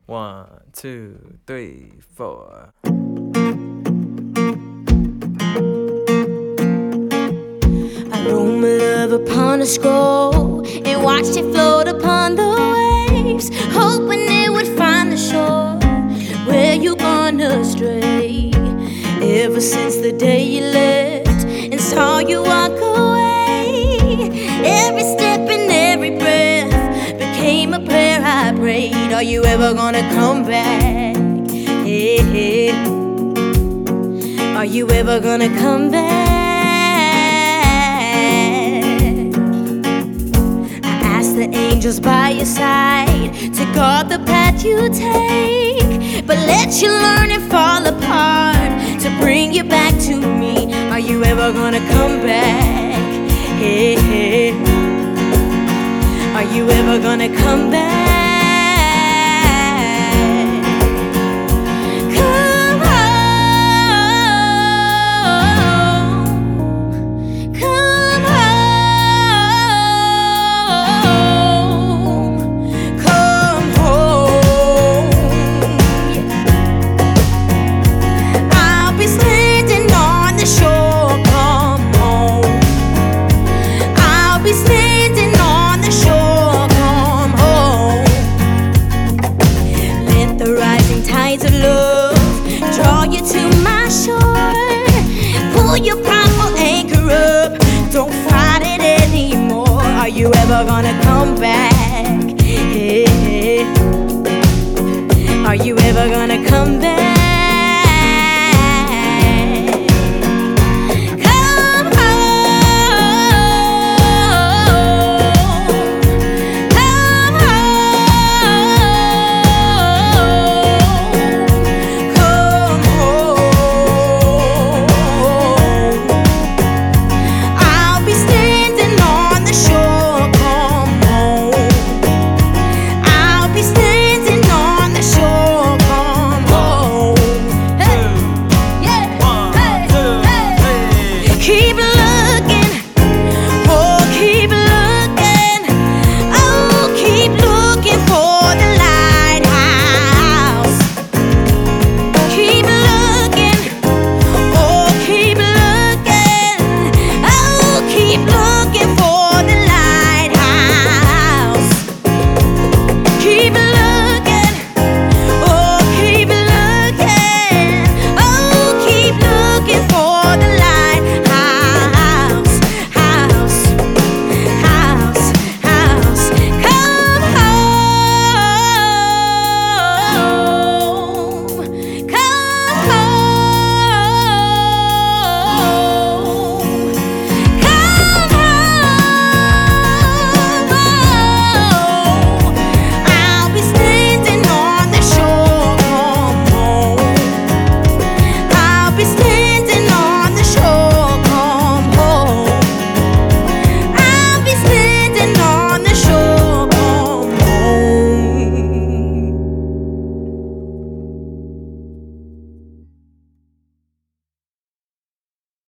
1, 2, 3, 4. I wrote my love upon a scroll and watched it float upon the waves, hoping it would find the shore where you gone astray. Ever since the day you left and saw you walk away, every step and every breath became a prayer I prayed. Are you ever gonna come back? Hey, hey. Are you ever gonna come back? The angels by your side to guard the path you take, but let you learn and fall apart to bring you back to me. Are you ever gonna come back? Hey, hey. Are you ever gonna come back? Come home, come of love, draw you to my shore. Pull your prideful anchor up, don't fight it anymore. Are you ever gonna come back? Hey, hey. Are you ever gonna come back?